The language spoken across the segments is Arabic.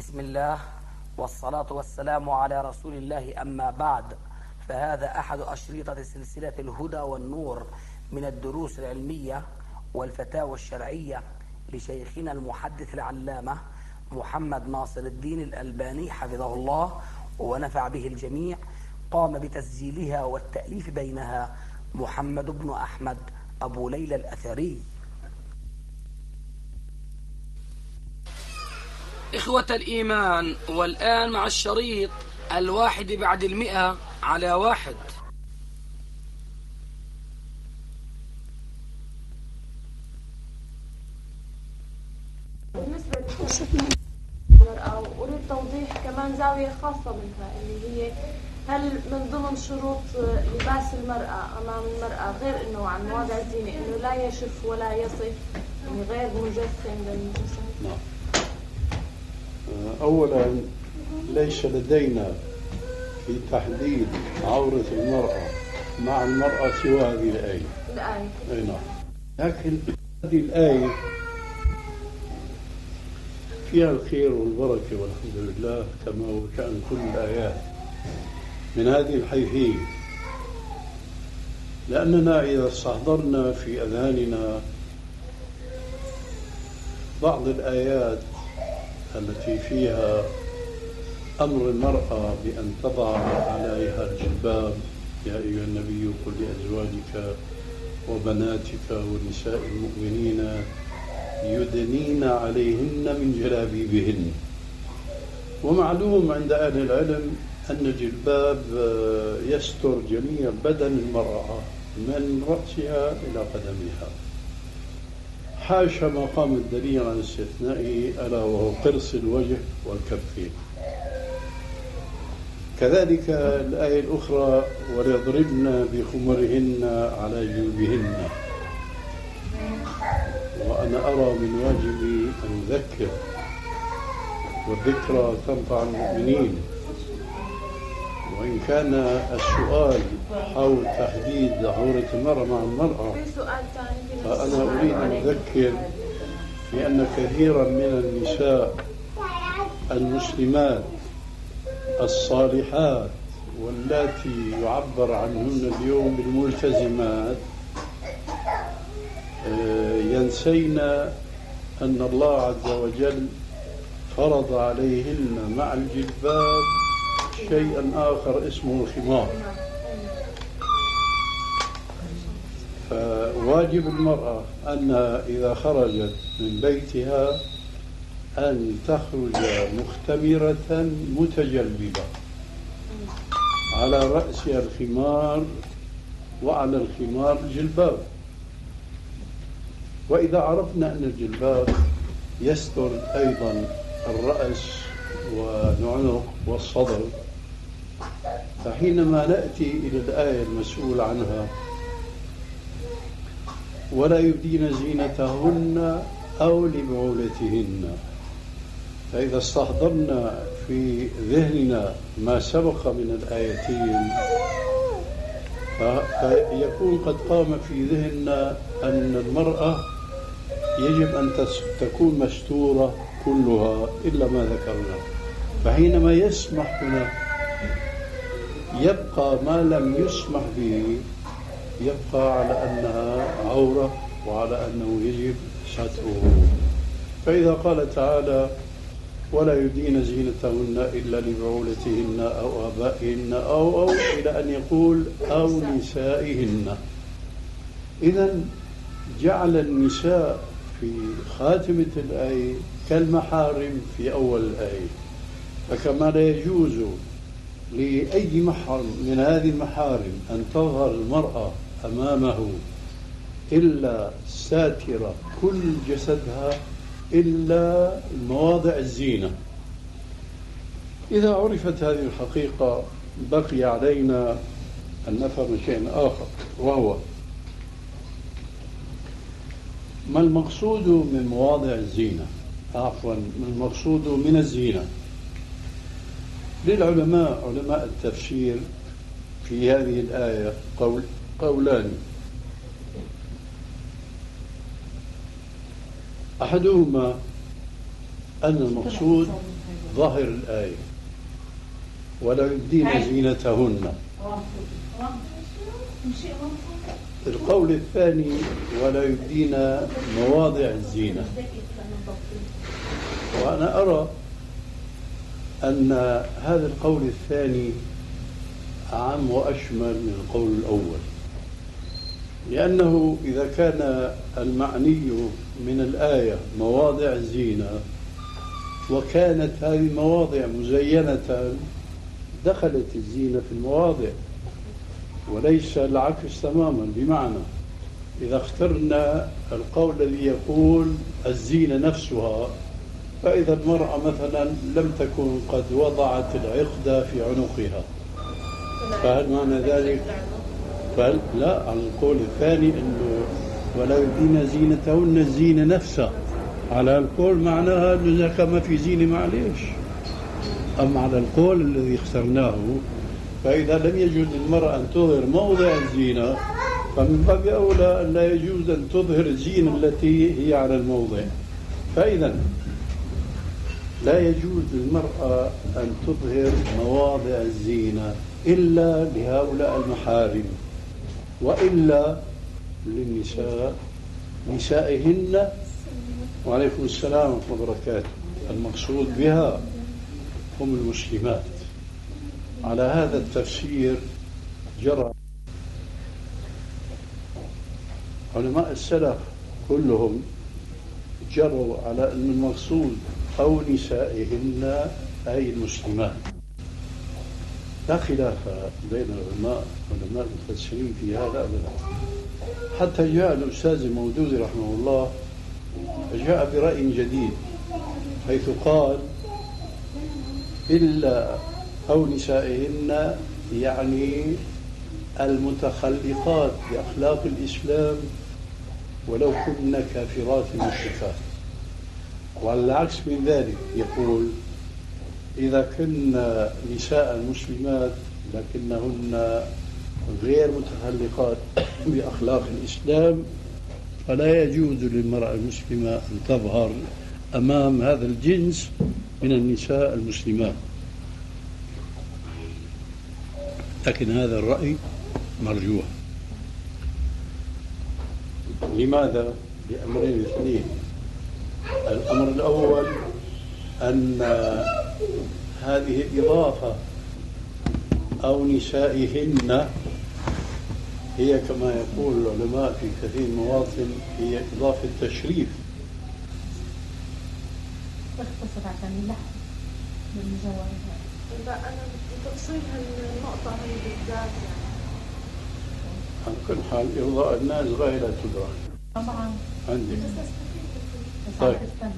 بسم الله والصلاة والسلام على رسول الله، أما بعد، فهذا أحد أشريطة سلسلة الهدى والنور من الدروس العلمية والفتاوى الشرعية لشيخنا المحدث العلامة محمد ناصر الدين الألباني حفظه الله ونفع به الجميع. قام بتسجيلها والتأليف بينها محمد بن أحمد أبو ليلى الأثري. إخوة الإيمان، والآن مع الشريط 1 على 1. بالنسبة للمرأة أريد توضيح كمان زاوية خاصة منها، اللي هي هل من ضمن شروط لباس المرأة أمام المرأة غير أنه عن مواضع الزينة أنه لا يشف ولا يصف، يعني غير مجسم للجسم؟ نعم. أولا ليس لدينا في تحديد عورة المرأة مع المرأة سوى هذه الآية. أي نعم. لكن هذه الآية فيها الخير والبركة والحمد لله، كما هو شأن كل الآيات من هذه الحيثية، لأننا إذا استحضرنا في أذهاننا بعض الآيات التي فيها أمر المرأة بأن تضع عليها الجلباب، يا أيها النبي قل لأزواجك وبناتك ونساء المؤمنين يدنين عليهن من جلابيبهن. ومعلوم عند أهل العلم أن الجلباب يستر جميع بدن المرأة من رأسها إلى قدمها، حاشا مقام الدليل عن استثنائه ألا وهو قرص الوجه والكفين. كذلك الآية الأخرى وليضربن بخمرهن على جيوبهن. وأنا أرى من واجبي أن أذكر، والذكرى تنفع المؤمنين. وإن كان السؤال حول تحديد عورة المرأة مع المرأة، فأنا أريد أن أذكر بأن كثيرا من النساء المسلمات الصالحات واللاتي يعبر عنهن اليوم بالملتزمات ينسين أن الله عز وجل فرض عليهن مع الجلباب شيئا آخر اسمه الخمار. فواجب المرأة أنها إذا خرجت من بيتها أن تخرج مختمرة متجلبة، على رأسها الخمار وعلى الخمار جلباب. وإذا عرفنا أن الجلباب يستر أيضا الرأس والعنق والصدر، فحينما نأتي إلى الآية المسؤول عنها ولا يبدين زينتهن أو لبعولتهن، فإذا استحضرنا في ذهننا ما سبق من الآيتين فيكون قد قام في ذهننا أن المرأة يجب أن تكون مستورة كلها إلا ما ذكرنا. فحينما يسمح هنا يبقى ما لم يسمح به، يبقى على أنها عورة وعلى أنه يجب ستره. فإذا قال تعالى ولا يبدين زينتهن إلا لبعولتهن أو آبائهن أو إلى أن يقول أو نسائهن، إذن جعل النساء في خاتمة الآية كالمحارم في أول الآية. فكما لا يجوز لأي محرم من هذه المحارم أن تظهر المرأة أمامه إلا ساترة كل جسدها إلا مواضع الزينة. إذا عرفت هذه الحقيقة بقي علينا أن نفهم شيء آخر، وهو ما المقصود من مواضع الزينة، عفوا ما المقصود من الزينة. للعلماء علماء التفسير في هذه الآية قولان. أحدهما أن المقصود ظاهر الآية ولا يبدين زينتهن. القول الثاني ولا يبدين مواضع الزينة. وأنا أرى أن هذا القول الثاني أعم وأشمل من القول الأول، لأنه إذا كان المعني من الآية مواضع الزينة وكانت هذه المواضع مزينة دخلت الزينة في المواضع، وليس العكس تماما. بمعنى إذا اخترنا القول الذي يقول الزينة نفسها، فإذا المرأة مثلا لم تكن قد وضعت العقد في عنقها، فهل معنى ذلك؟ لا، عن القول الثاني أنه ولا يبدين زينتهن الزينة نفسها، على القول معناها أنه إذا ما في زينة معليش. أما على القول الذي اخترناه، فإذا لم يجوز للمرأة أن تظهر موضع الزينة، فمن باب أولى أن لا يجوز أن تظهر الزينة التي هي على الموضع. فإذا لا يجوز للمرأة أن تظهر مواضع الزينة إلا لهؤلاء المحارم، وإلا للنساء نسائهن. وعليكم السلام ورحمة الله وبركاته. المقصود بها هم المسلمات. على هذا التفسير جرى علماء السلف كلهم، جروا على أن المقصود أو نسائهن أي المسلمات. لا خلاف بين علماء المفسرين في هذا أبدا. حتى جاء الأستاذ المودودي رحمه الله جاء برأي جديد، حيث قال إلا أو نسائهن يعني المتخلقات بأخلاق الإسلام ولو كن كافرات مشركات. وعلى العكس من ذلك يقول إذا كن نساء مسلمات لكنهن غير متخلقات بأخلاق الإسلام فلا يجوز للمرأة المسلمة أن تظهر أمام هذا الجنس من النساء المسلمات. لكن هذا الرأي مرجوح. لماذا؟ لأمرين اثنين. الأمر الأول أن هذه الإضافة أو نسائهن هي كما يقول العلماء في كثير من المواطن هي إضافة تشريف. تختصر عشان اللحم بالمجوهرات. لا أنا بتفصيل هالنقطة هي بالذات يعني. على كل حال إرضاء الناس غاية لا تدرك. طبعا. عندي. طيب.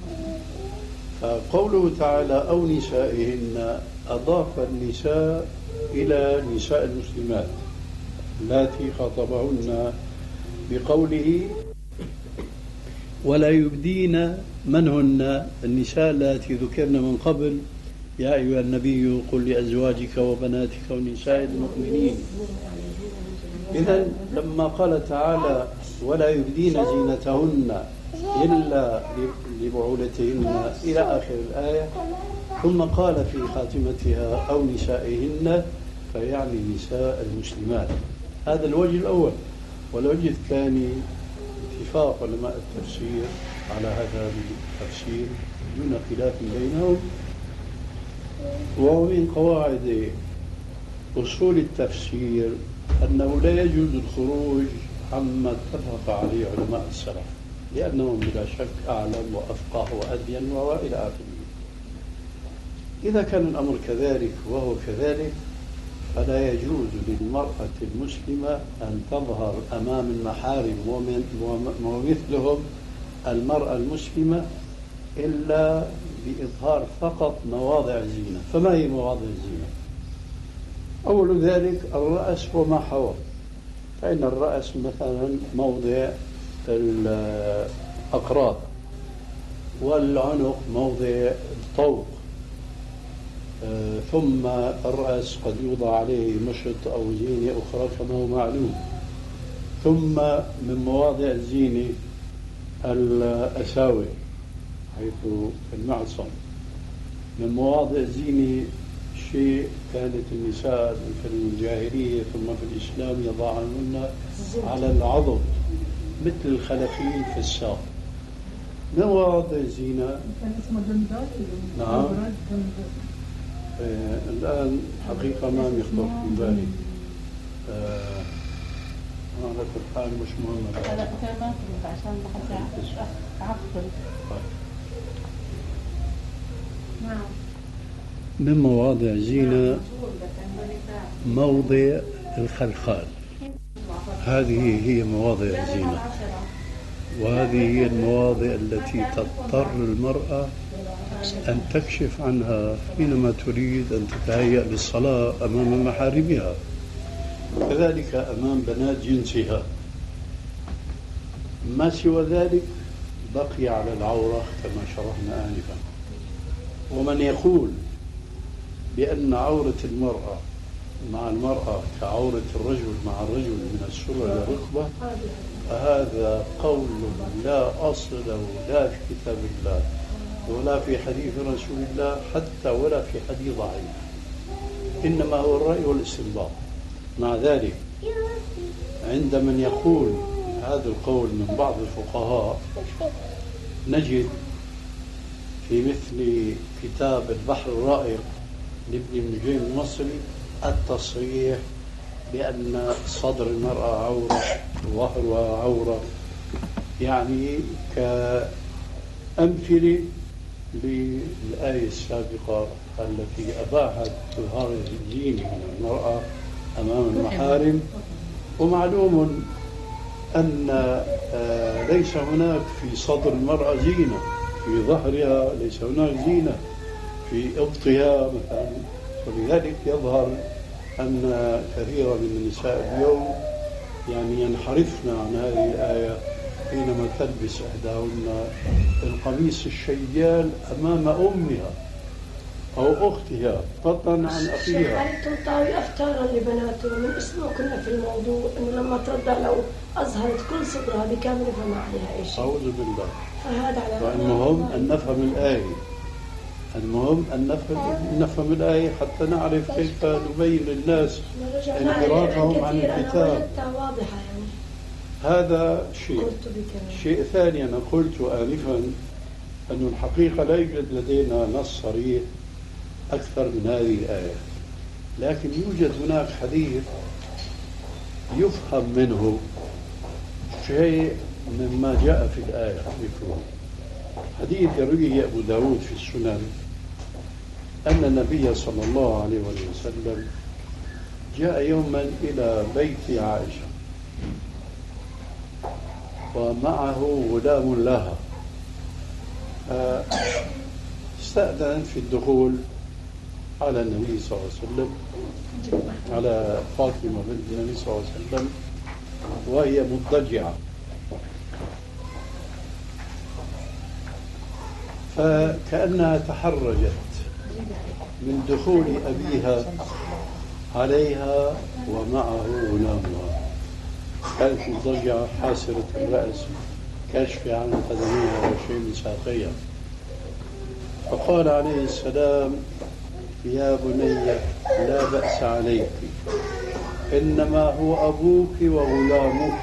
فقوله تعالى أو نسائهن أضاف النساء إلى نساء المسلمات التي خاطبهن بقوله ولا يبدين من هن النساء التي ذكرن من قبل يا أيها النبي قل لأزواجك وبناتك ونساء المؤمنين. إذن لما قال تعالى ولا يبدين زينتهن إلا لبعولتهن إلى آخر الآية، ثم قال في خاتمتها أو نسائهن فيعني نساء المسلمات. هذا الوجه الأول. والوجه الثاني اتفاق علماء التفسير على هذا التفسير دون خلاف بينهم، وهو من قواعد أصول التفسير أنه لا يجوز الخروج عما اتفق عليه علماء السلف، لأنهم بلا شك أعلم وأفقه وأدين وإلى آخره. إذا كان الأمر كذلك وهو كذلك فلا يجوز للمرأة المسلمة أن تظهر أمام المحارم ومثلهم المرأة المسلمة إلا بإظهار فقط مواضع الزينة. فما هي مواضع الزينة؟ أول ذلك الرأس وما حوى. فإن الرأس مثلا موضع الأقراط، والعنق موضع الطوق، ثم الرأس قد يوضع عليه مشط أو زينة أخرى كما هو معلوم. ثم من مواضع الزينة الأساور حيث المعصم. من مواضع الزينة شيء كانت النساء في الجاهلية ثم في الإسلام يضعهن على العضد مثل الخلفين في الساق. من مواضع الزينة كان اسمه جندل. نعم. الآن حقيقة ما يخطر في بالي. على كل حال مش مهم. لا كان ما ترد عشان ما حد يعقل. نعم. من مواضع الزينة موضع الخلخال، هذه هي مواضع الزينة، وهذه هي المواضع التي تضطر المرأة أن تكشف عنها حينما تريد أن تتهيأ للصلاة أمام محارمها، كذلك أمام بنات جنسها. ما سوى ذلك بقي على العورة كما شرحنا آنفا. ومن يقول بأن عورة المرأة مع المرأة كعورة الرجل مع الرجل من السرة إلى الركبة، هذا قول لا أصل له لا في كتاب الله ولا في حديث رسول الله حتى ولا في حديث ضعيف، إنما هو الرأي والاستنباط. مع ذلك عند من يقول هذا القول من بعض الفقهاء نجد في مثل كتاب البحر الرائق لابن النجيم المصري التصريح بأن صدر المرأة عورة وظهرها عورة، يعني كأمثلة للآية السابقة التي أباحت إظهار الزينة من المرأة أمام المحارم. ومعلوم أن ليس هناك في صدر المرأة زينة، في ظهرها ليس هناك زينة، في إبطها مثلا. ولذلك يظهر أن كثيرا من النساء اليوم يعني ينحرفن عن هذه الآية حينما تلبس إحداهن القميص الشيال أمام أمها أو أختها فضلا عن أخيها. هل تنطوي أفكارا لبناته من أسبوع كنا في الموضوع أنه لما ترضى لو أظهرت كل صدرها بكامل فما عليها أي شيء. أعوذ بالله. فهذا على فالمهم أن نفهم الآية، المهم أن نفهم الآية حتى نعرف كيف نبين للناس انحرافهم عن الكتاب. واضحة يعني. هذا شيء ثاني أنا قلت آنفا أن الحقيقة لا يوجد لدينا نص صريح أكثر من هذه الآية، لكن يوجد هناك حديث يفهم منه شيء مما جاء في الآية مثله. حديث يرويه أبو داود في السنن أن النبي صلى الله عليه وسلم جاء يوما إلى بيت عائشة ومعه غلام لها، استأذن في الدخول على النبي صلى الله عليه وسلم، على فاطمة بنت النبي صلى الله عليه وسلم وهي مضطجعة، فكأنها تحرجت من دخول أبيها عليها ومعه غلامها. كانت مضطجعة حاسرة الرأس كاشفة عن قدميها وشيء من ساقيها، فقال عليه السلام: يا بني لا بأس عليك، إنما هو أبوك وغلامك.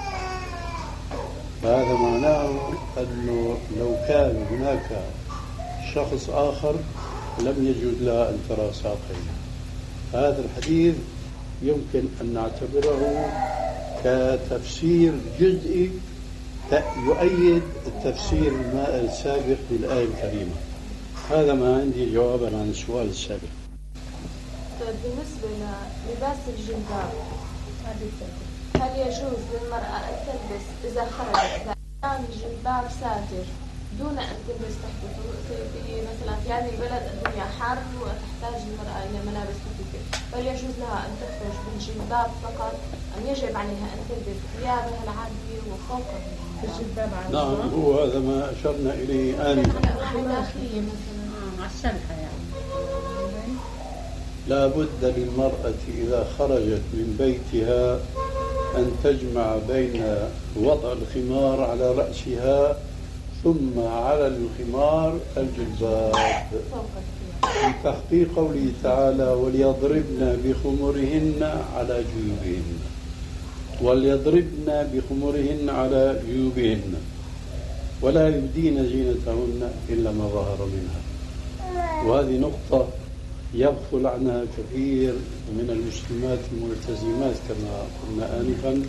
فهذا معناه أنه لو كان هناك شخص آخر لم يجوز لها أن ترى ساقيها. هذا الحديث يمكن أن نعتبره كتفسير جزئي يؤيد التفسير السابق للآية الكريمة. هذا ما عندي جوابا عن السؤال السابق. بالنسبة للباس الجلباب، هل يجوز للمرأة أن تلبس إذا خرجت كان الجلباب ساتر دون أن تلبس تحته؟ في مثلا في هذه البلد الدنيا حر وتحتاج المرأة إلى ملابس خفيفة، فهل يجوز لها أن تخرج بالجلباب فقط أم يجب عليها أن تلبس ثيابها العادية وفوقها الجلباب؟ نعم، هو هذا ما أشرنا إليه آنفا. داخلية مثلا على الشلحة يعني. لا بد للمرأة إذا خرجت من بيتها أن تجمع بين وضع الخمار على رأسها ثم على الخمار الجلباب، في تحقيق قوله تعالى وليضربن بخمرهن على جيوبهن، وليضربن بخمرهن على جيوبهن ولا يبدين زينتهن إلا ما ظهر منها. وهذه نقطة يغفل عنها كثير من المسلمات الملتزمات كما قلنا آنفا،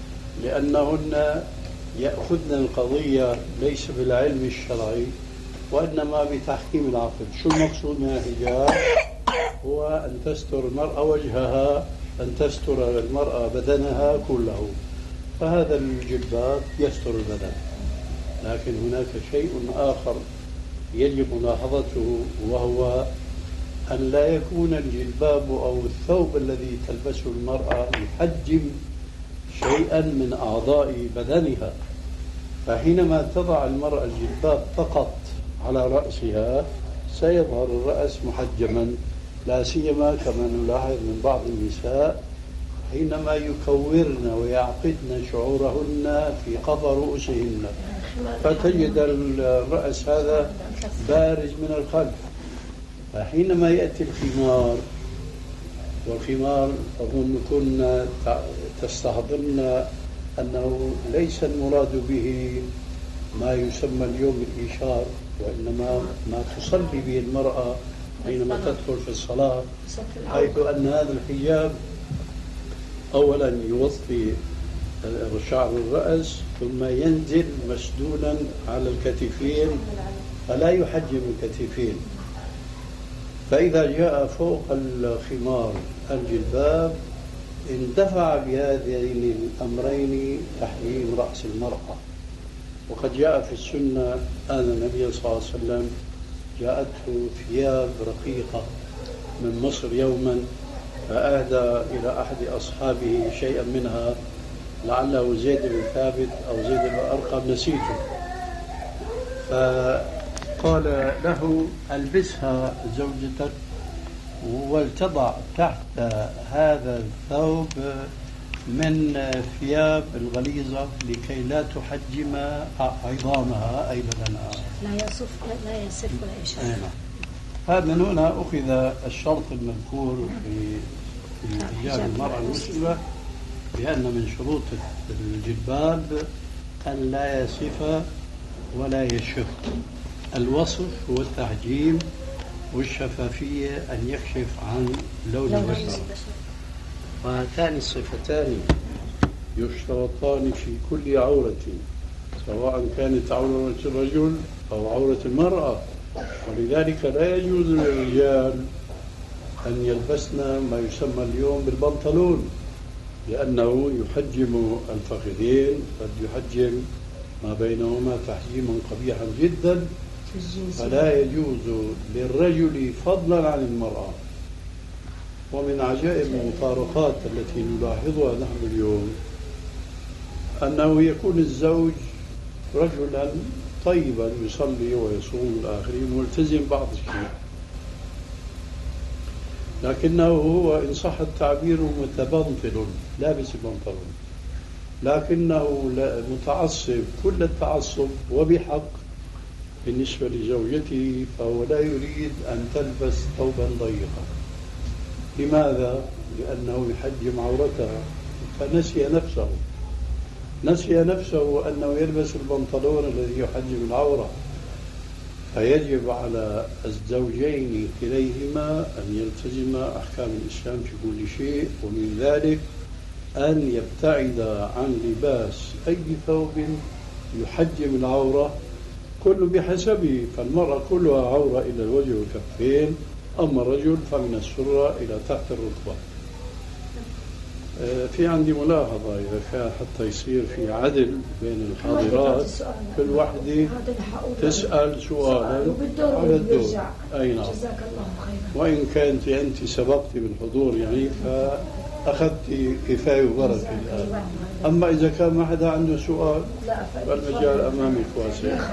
لأنهن يأخذن القضية ليس بالعلم الشرعي وإنما بتحكيم العقل. شو المقصود من الحجاب؟ هو أن تستر المرأة وجهها، أن تستر المرأة بدنها كله، فهذا الجلباب يستر البدن. لكن هناك شيء آخر يجب ملاحظته، وهو أن لا يكون الجلباب أو الثوب الذي تلبسه المرأة يحجم شيئا من أعضاء بدنها. فحينما تضع المرأة الجلباب فقط على رأسها سيظهر الرأس محجما، لا سيما كما نلاحظ من بعض النساء حينما يكورن ويعقدن شعورهن في قفا رؤوسهن، فتجد الرأس هذا بارز من الخلف. فحينما يأتي الخمار، والخمار أظن كنا تستحضرن أنه ليس المراد به ما يسمى اليوم الإيشار، وإنما ما تصلي به المرأة حينما تدخل في الصلاة، حيث أن هذا الحجاب أولا يغطي شعر الرأس ثم ينزل مسدولا على الكتفين فلا يحجم الكتفين. فإذا جاء فوق الخمار الجلباب اندفع بهذين الأمرين تحريم رأس المرأة. وقد جاء في السنة أن النبي صلى الله عليه وسلم جاءته ثياب رقيقة من مصر يوما، فأهدى إلى أحد أصحابه شيئا منها، لعله زيد بن ثابت أو زيد بن أرقم، نسيته، فقال له ألبسها زوجتك ولتضع تحت هذا الثوب من ثياب الغليظة لكي لا تحجم عظامها أي بدنها، لا يصف ولا يشف. هذا من هنا أخذ الشرط المذكور في حجاب المرأة المسلمة، بأن من شروط الجلباب أن لا يصف ولا يشف. الوصف هو التحجيم، والشفافية أن يكشف عن لون البشرة. وهاتان الصفتان يشترطان في كل عورة، سواء كانت عورة الرجل أو عورة المرأة. ولذلك لا يجوز للرجال أن يلبسن ما يسمى اليوم بالبنطلون، لأنه يحجم الفخذين، قد يحجم ما بينهما تحجيما قبيحا جدا. فلا يجوز للرجل فضلا عن المرأة. ومن عجائب المفارقات التي نلاحظها نحن اليوم أنه يكون الزوج رجلا طيبا يصلي ويصوم الآخرين ملتزم بعض الشيء، لكنه هو إن صح التعبير متبنطل، لابس البنطلون، لكنه متعصب كل التعصب وبحق بالنسبة لزوجته، فهو لا يريد أن تلبس ثوبا ضيقا. لماذا؟ لأنه يحجم عورتها، فنسي نفسه أنه يلبس البنطلون الذي يحجم العورة. فيجب على الزوجين كليهما أن يلتزما أحكام الإسلام في كل شيء، ومن ذلك أن يبتعد عن لباس أي ثوب يحجم العورة، كل بحسبه. فالمرأة كلها عورة إلى الوجه والكفين، أما الرجل فمن السرة إلى تحت الركبة. في عندي ملاحظة، إذا كان حتى يصير في عدل بين الحاضرات، كل واحدة تسأل سؤالا على الدور. أي نعم. وإن كانت أنت سبقت بالحضور يعني فأخذت كفاية وبركة الآن. أما إذا كان ما حدا عنده سؤال فالمجال أمامك واسع.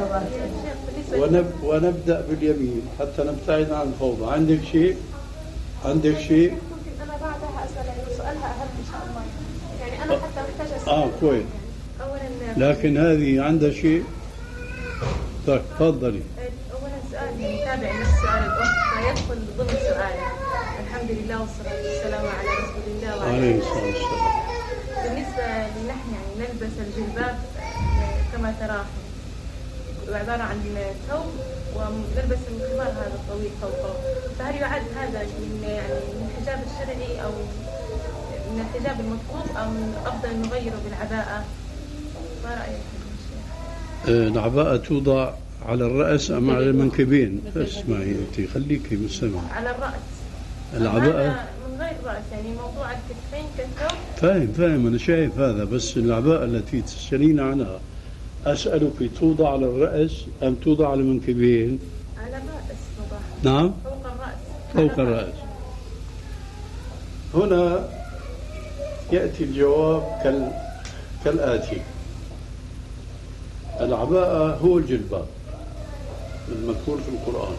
ونبدأ باليمين حتى نبتعد عن الفوضى. عندك شيء؟ أنا بعدها أسأل سؤالها أهم إن شاء الله. يعني أنا حتى محتاجة أسأل. كويس. لكن هذه عندها شيء؟ طيب تفضلي. أولا سؤال تابع للسؤال الأخت فيدخل ضمن سؤالي. الحمد لله والصلاة والسلام على رسول الله وعلى عليه الصلاة والسلام. بالنسبة لنحن يعني نلبس الجلباب كما تراه عبارة عن ثوب ونلبس الخمار هذا الطويل فوقه، فهل يعد هذا من الحجاب الشرعي أو من الحجاب المطلوب أو من أفضل نغيره بالعباءة؟ ما رأيك يا شيخ؟ العباءة توضع على الرأس أم على المنكبين؟ اسمعي أنت خليكي مستمع. على الرأس. العباءة من غير رأس يعني موضوع الكتفين كالثوب. فاهم أنا شايف هذا، بس العباءة التي تسألين عنها أسألك توضع على الرأس أم توضع على المنكبين؟ على الرأس توضع. نعم فوق الرأس. فوق الرأس. هنا يأتي الجواب كالآتي: العباءة هو الجلباب المذكور في القرآن،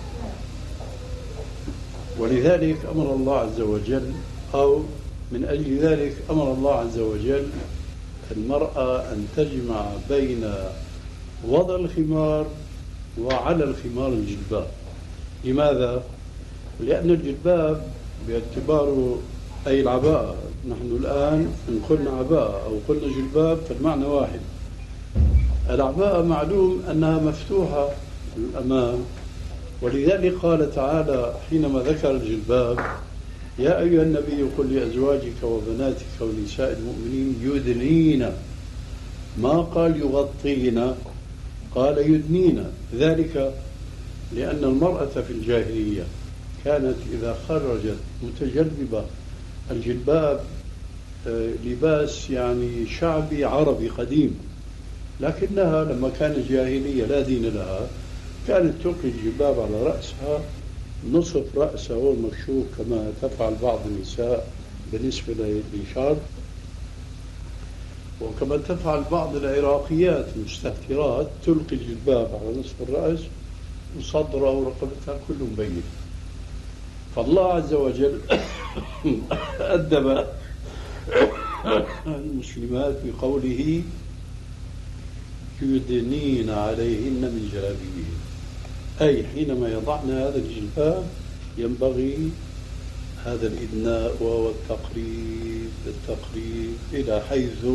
ولذلك أمر الله عز وجل، أو من أجل ذلك أمر الله عز وجل المرأة أن تجمع بين وضع الخمار وعلى الخمار الجلباب. لماذا؟ لأن الجلباب باعتباره أي العباءة، نحن الآن إن قلنا عباءة أو قلنا جلباب فالمعنى واحد. العباءة معلوم أنها مفتوحة الأمام، ولذلك قال تعالى حينما ذكر الجلباب: يا أيها النبي قل لأزواجك وبناتك ونساء المؤمنين يدنين، ما قال يغطين، قال يدنين، ذلك لأن المرأة في الجاهلية كانت إذا خرجت متجلبة، الجلباب لباس يعني شعبي عربي قديم، لكنها لما كانت جاهلية لا دين لها كانت تلقي الجلباب على رأسها، نصف رأسها هو المكشوف كما تفعل بعض النساء بالنسبة للشعر، وكما تفعل بعض العراقيات المستهترات تلقي الجلباب على نصف الرأس وصدرها ورقبتها كله مبين. فالله عز وجل أدب المسلمات بقوله: يدنين عليهن من جلابيبهن، أي حينما يضعن هذا الجلباب ينبغي هذا الإدناء وهو التقريب إلى حيث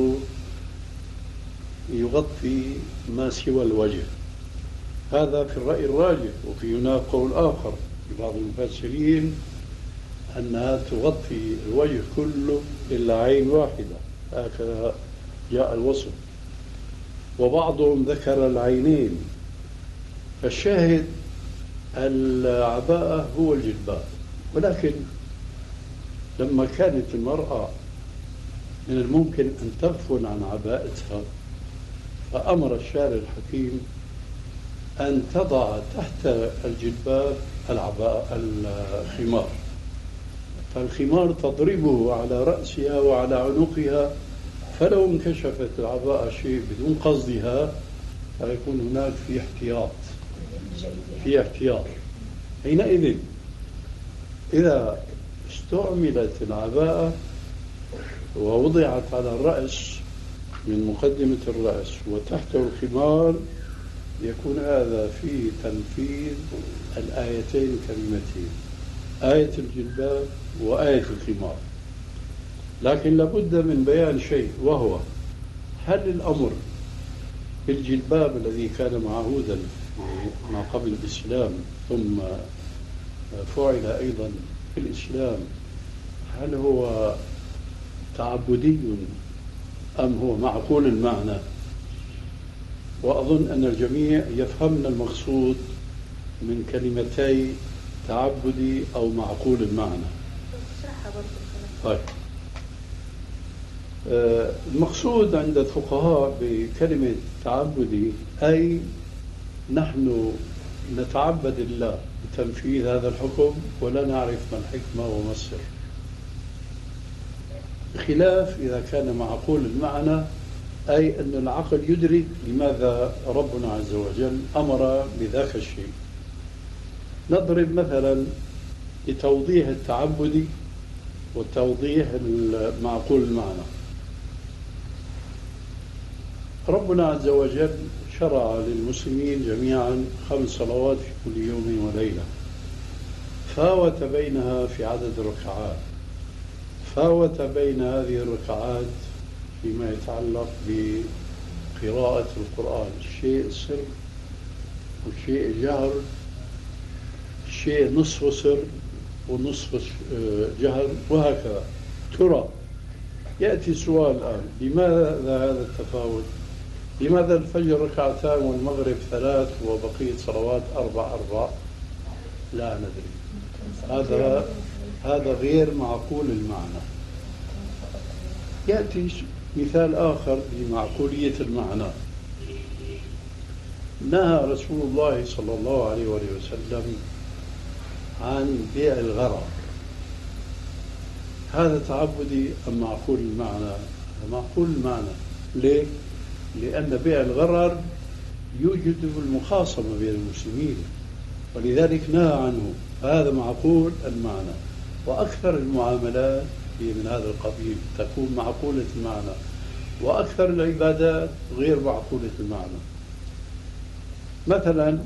يغطي ما سوى الوجه. هذا في الرأي الراجح، وفي هناك قول آخر لبعض المفسرين أنها تغطي الوجه كله إلا عين واحدة، هكذا جاء الوصف، وبعضهم ذكر العينين. فالشاهد العباءة هو الجلباب. ولكن لما كانت المرأة من الممكن أن تغفل عن عباءتها، فأمر الشارع الحكيم أن تضع تحت الجلباب الخمار، فالخمار تضربه على رأسها وعلى عنقها، فلو انكشفت العباءة شيء بدون قصدها فيكون هناك في احتياط. حينئذ إذا استعملت العباءة ووضعت على الرأس من مقدمة الرأس وتحته الخمار، يكون هذا فيه تنفيذ الآيتين الكريمتين، آية الجلباب وآية الخمار. لكن لابد من بيان شيء، وهو هل الأمر بالجلباب الذي كان معهودا ما قبل الإسلام ثم فعل أيضا في الإسلام، هل هو تعبدي أم هو معقول المعنى؟ وأظن أن الجميع يفهمن المقصود من كلمتي تعبدي أو معقول المعنى. طيب، المقصود عند الفقهاء بكلمة تعبدي أي نحن نتعبد الله بتنفيذ هذا الحكم ولا نعرف ما الحكمة وما السر، بخلاف إذا كان معقول المعنى أي أن العقل يدرك لماذا ربنا عز وجل أمر بذاك الشيء. نضرب مثلا لتوضيح التعبدي وتوضيح معقول المعنى. ربنا عز وجل شرع للمسلمين جميعا 5 صلوات في كل يوم وليلة، فاوت بينها في عدد الركعات، فاوت بين هذه الركعات فيما يتعلق بقراءة القرآن، شيء سر وشيء جهر، شيء نصف سر ونصف جهر، وهكذا. ترى يأتي سؤال الآن: لماذا هذا التفاوت؟ لماذا الفجر 2 ركعتان والمغرب 3 وبقية صلوات 4؟ لا ندري. هذا غير معقول المعنى. يأتي مثال آخر لمعقولية المعنى: نهى رسول الله صلى الله عليه وسلم عن بيع الغرر. هذا تعبدي أم معقول المعنى؟ معقول المعنى. ليه؟ لأن بيع الغرر يوجد المخاصمة بين المسلمين، ولذلك نهى عنه. هذا معقول المعنى. وأكثر المعاملات هي من هذا القبيل، تكون معقولة المعنى، وأكثر العبادات غير معقولة المعنى. مثلا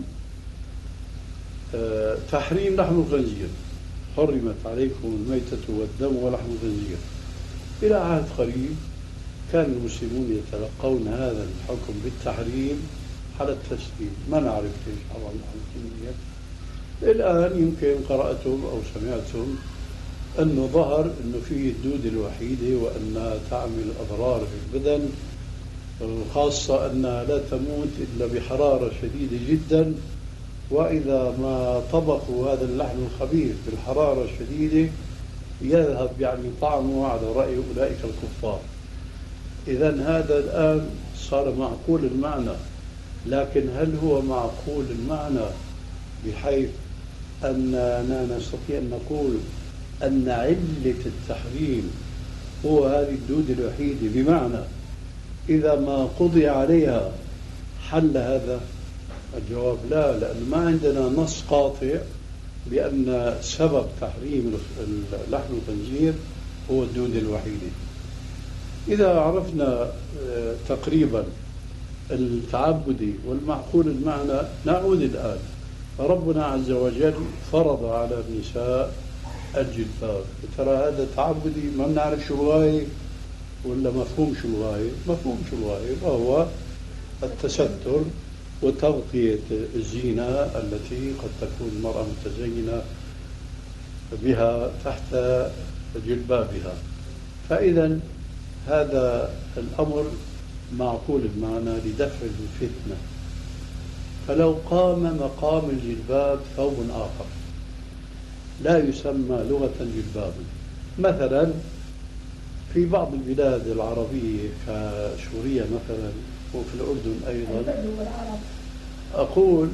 تحريم لحم الخنزير: حرمت عليكم الميتة والدم ولحم الخنزير. إلى عهد قريب كان المسلمون يتلقون هذا الحكم بالتحريم على التسليم، ما نعرف ليش طبعا الحكمية. الآن يمكن قرأتم أو سمعتم أنه ظهر أنه فيه الدودة الوحيدة وأنها تعمل أضرار في البدن، خاصة أنها لا تموت إلا بحرارة شديدة جدا، وإذا ما طبخوا هذا اللحم الخبيث بالحرارة الشديدة يذهب يعني طعمه على رأي أولئك الكفار. إذن هذا الآن صار معقول المعنى، لكن هل هو معقول المعنى بحيث أننا نستطيع أن نقول أن علة التحريم هو هذه الدودة الوحيدة، بمعنى إذا ما قضي عليها حل هذا؟ الجواب لا، لأن ما عندنا نص قاطع بأن سبب تحريم لحم الخنزير هو الدودة الوحيدة. إذا عرفنا تقريبا التعبدي والمعقول المعنى، نعود الآن. ربنا عز وجل فرض على النساء الجلباب. ترى هذا تعبدي، ما نعرف شو الغاية ولا مفهوم شو الغاية؟ مفهوم شو الغاية، وهو التستر وتغطية الزينة التي قد تكون المرأة متزينة بها تحت جلبابها. فإذا هذا الأمر معقول المعنى لدفع الفتنة. فلو قام مقام الجلباب ثوب آخر لا يسمى لغة جلبابا، مثلا في بعض البلاد العربية كسوريا مثلا وفي الأردن أيضا، أقول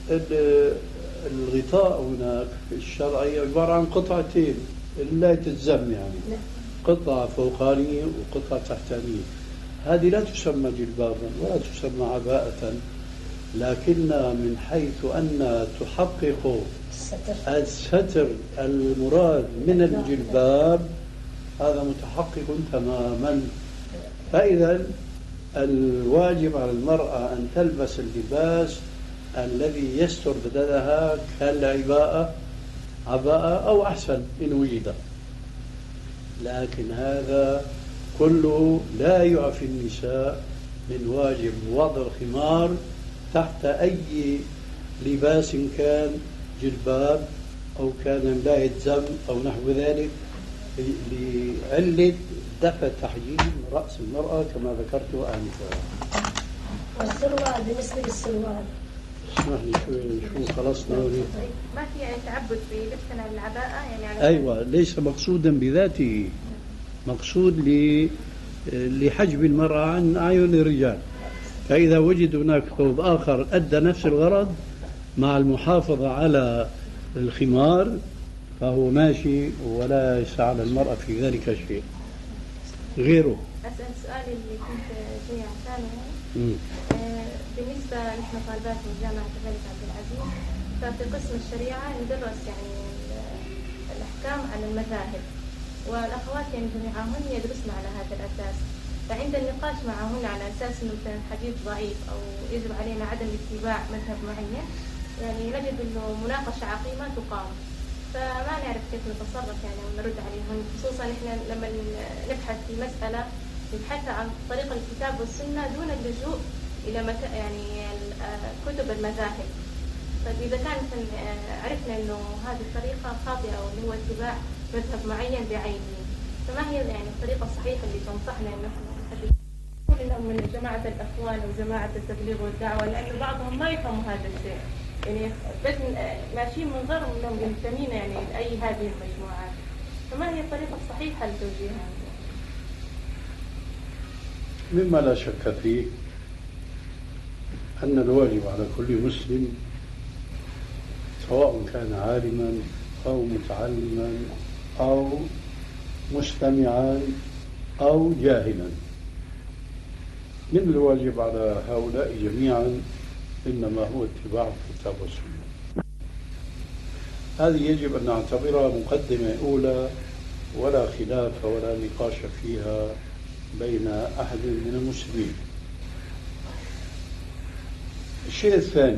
الغطاء هناك الشرعي عبارة عن قطعتين لا تتزم، يعني قطعة فوقانية وقطعة تحتانية. هذه لا تسمى جلبابا ولا تسمى عباءة، لكنها من حيث أنها تحقق الستر المراد من الجلباب هذا متحقق تماما. فإذا الواجب على المرأة أن تلبس اللباس الذي يستر بدنها كالعباءة، عباءة أو أحسن إن وجد، لكن هذا كله لا يعفي النساء من واجب وضع الخمار تحت أي لباس كان، جلباب أو كان لا يتزم أو نحو ذلك، لعلة دفع تحجيم رأس المرأة كما ذكرت آنفا. والسروال بالنسبة للسروال اسمح لي شو خلصنا هوني؟ ما في يعني تعبد في لبسنا العباءة يعني على أيوة، ليس مقصودا بذاته، مقصود لحجب المرأة عن أعين الرجال. فإذا وجد هناك ثوب آخر أدى نفس الغرض مع المحافظة على الخمار فهو ماشي ولا يسعى على المرأة في ذلك شيء غيره. أسأل سؤالي اللي كنت جاي عشانه. بالنسبة نحن طالبات من جامعة الملك عبد العزيز، ففي قسم الشريعة ندرس يعني الأحكام عن المذاهب، والأخوات يعني جميعهن يدرسن على هذا الأساس. فعند النقاش معهن على أساس أنه كان الحديث ضعيف أو يجب علينا عدم اتباع مذهب معين، يعني نجد أنه مناقشة عقيمة تقام، فما نعرف كيف نتصرف يعني ونرد عليهم، خصوصا إحنا لما نبحث في مسألة نبحث عن طريق الكتاب والسنة دون اللجوء إلى يعني كتب المذاهب. طيب إذا كانت عرفنا إنه هذه الطريقة خاطئة أو اللي هو اتباع مذهب معين بعينه، فما هي يعني الطريقة الصحيحة اللي تنصحنا إنه نحن من جماعة الأخوان وجماعة التبليغ والدعوة، لأن بعضهم ما يفهموا هذا الشيء، يعني بس ماشيين من غير أنهم ينتمين يعني لأي هذه المجموعات، فما هي الطريقة الصحيحة لتوجيهها؟ مما لا شك فيه أن الواجب على كل مسلم سواء كان عالما أو متعلما أو مستمعا أو جاهلا، من الواجب على هؤلاء جميعا إنما هو اتباع الكتاب والسنة. هذه يجب أن نعتبرها مقدمة أولى ولا خلاف ولا نقاش فيها بين أحد من المسلمين. الشيء الثاني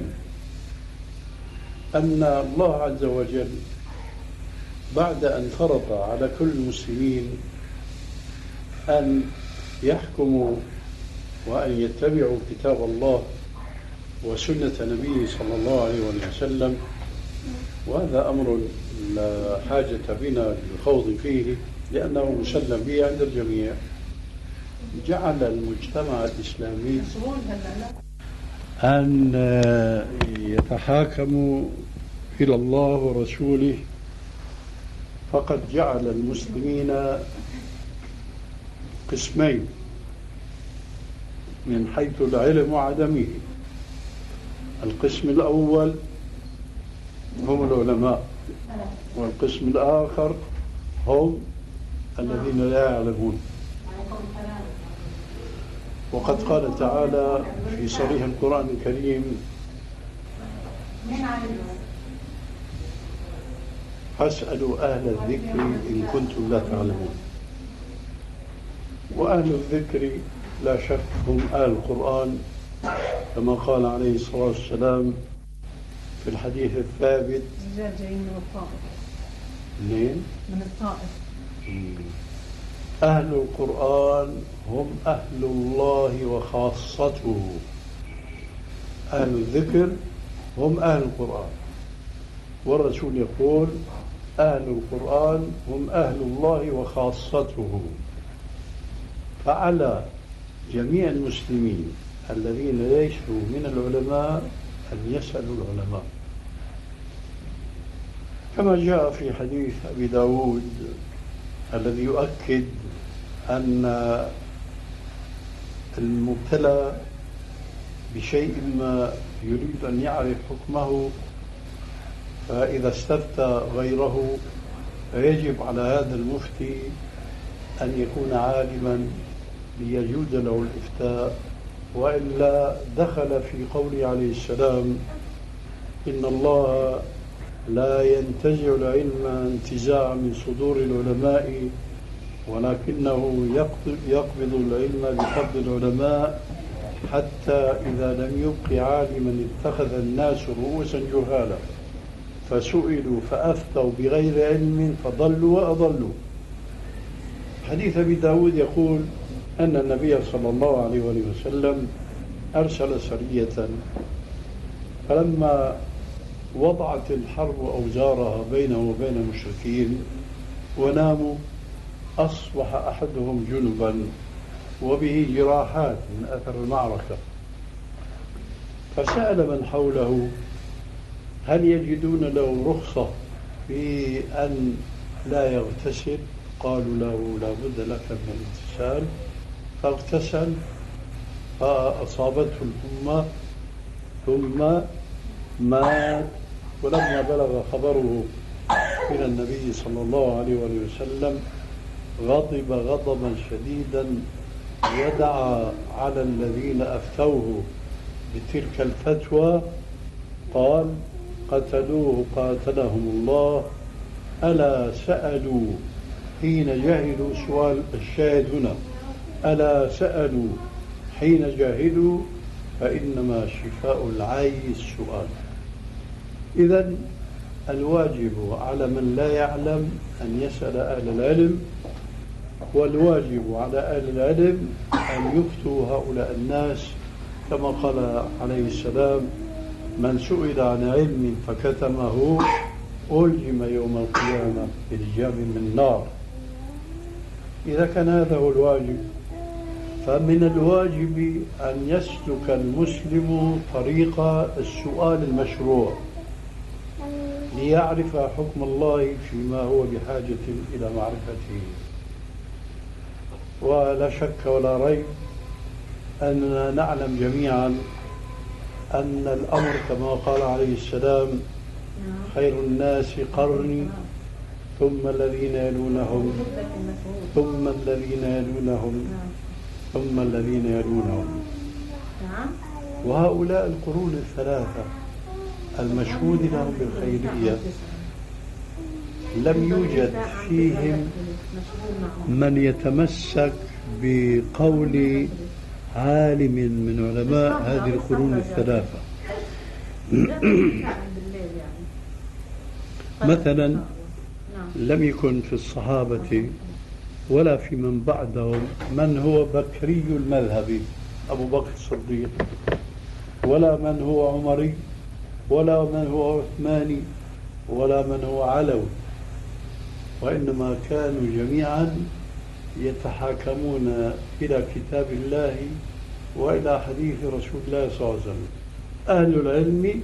أن الله عز وجل بعد أن فرض على كل المسلمين أن يحكموا وأن يتبعوا كتاب الله وسنة نبيه صلى الله عليه وسلم، وهذا أمر لا حاجة بنا للخوض فيه لأنه مسلم به عند الجميع، جعل المجتمع الإسلامي أن يتحاكموا إلى الله ورسوله، فقد جعل المسلمين قسمين من حيث العلم وعدمه. القسم الأول هم العلماء، والقسم الآخر هم الذين لا يعلمون. وقد قال تعالى في صريح القرآن الكريم: فاسألوا أهل الذكر إن كنتم لا تعلمون. وأهل الذكر لا شك هم أهل القرآن، كما قال عليه الصلاة والسلام في الحديث الثابت: رجال جايين من الطائف. منين؟ من الطائف. أهل القرآن هم أهل الله وخاصته. أهل الذكر هم أهل القرآن، والرسول يقول: أهل القرآن هم أهل الله وخاصته. فعلى جميع المسلمين الذين ليسوا من العلماء أن يسألوا العلماء، كما جاء في حديث أبي داود الذي يؤكد أن المبتلى بشيء ما يريد أن يعرف حكمه، فإذا استفتى غيره فيجب على هذا المفتي أن يكون عالما ليجوز له الإفتاء، وإلا دخل في قوله عليه السلام: إن الله لا ينتزع العلم انتزاعا من صدور العلماء، ولكنه يقبض العلم بقبض العلماء، حتى إذا لم يبق عالما اتخذ الناس رؤوسا جهالا فسئلوا فأفتوا بغير علم فضلوا وأضلوا. حديث أبي داود يقول أن النبي صلى الله عليه وسلم أرسل سرية، فلما وضعت الحرب أوزارها بينه وبين المشركين وناموا، أصبح أحدهم جنبا وبه جراحات من أثر المعركة، فسأل من حوله: هل يجدون له رخصة في أن لا يغتسل؟ قالوا له: لا بد لك من الاغتسال. فاغتسل فأصابته الحمى ثم مات. ولما بلغ خبره من النبي صلى الله عليه وسلم غضب غضبا شديدا ودعا على الذين أفتوه بتلك الفتوى، قال: قتلوه قاتلهم الله، ألا سألوا حين جهلوا. سؤال الشاهد هنا: ألا سألوا حين جاهلوا فإنما شفاء العي السؤال. إذن الواجب على من لا يعلم أن يسأل أهل العلم، والواجب على أهل العلم أن يفتوا هؤلاء الناس كما قال عليه السلام: من سئل عن علم فكتمه ألجم يوم القيامة بلجام من نار. إذا كان هذا هو الواجب، فمن الواجب أن يسلك المسلم طريق السؤال المشروع ليعرف حكم الله فيما هو بحاجة إلى معرفته. ولا شك ولا ريب أننا نعلم جميعا أن الأمر كما قال عليه السلام: خير الناس قرني ثم الذين يلونهم ثم الذين يلونهم ثم الذين يلونهم. وهؤلاء القرون الثلاثة المشهود لهم بالخيرية لم يوجد فيهم من يتمسك بقول عالم من علماء هذه القرون الثلاثة. مثلا لم يكن في الصحابة ولا في من بعدهم من هو بكري المذهب أبو بكر الصديق، ولا من هو عمري، ولا من هو عثماني، ولا من هو علوي، وإنما كانوا جميعا يتحاكمون إلى كتاب الله وإلى حديث رسول الله صلى الله عليه وسلم. أهل العلم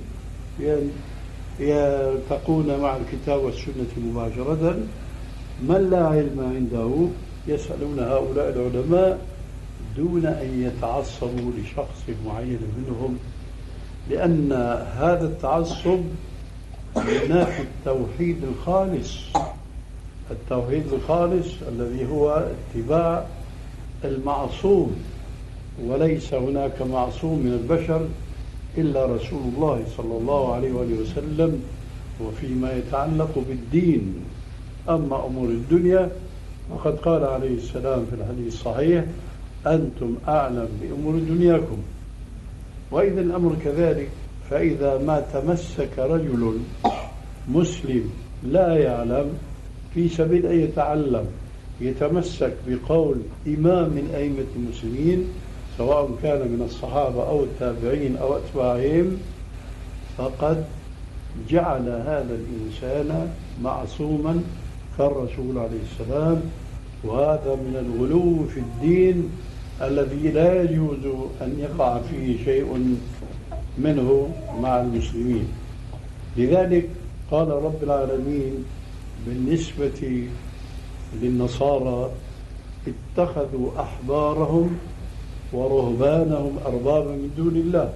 يلتقون مع الكتاب والسنة مباشرة، من لا علم عنده يسألون هؤلاء العلماء دون أن يتعصبوا لشخص معين منهم، لأن هذا التعصب ينافي التوحيد الخالص. التوحيد الخالص الذي هو اتباع المعصوم، وليس هناك معصوم من البشر إلا رسول الله صلى الله عليه وآله وسلم وفيما يتعلق بالدين. أما أمور الدنيا وقد قال عليه السلام في الحديث الصحيح: أنتم أعلم بأمور دنياكم. وإذا الأمر كذلك، فإذا ما تمسك رجل مسلم لا يعلم في سبيل أن يتعلم يتمسك بقول إمام من أئمة المسلمين سواء كان من الصحابة أو التابعين أو أتباعهم، فقد جعل هذا الإنسان معصوما كالرسول عليه السلام. وهذا من الغلو في الدين الذي لا يجوز أن يقع فيه شيء منه مع المسلمين. لذلك قال رب العالمين بالنسبة للنصارى: اتخذوا أحبارهم ورهبانهم أربابا من دون الله.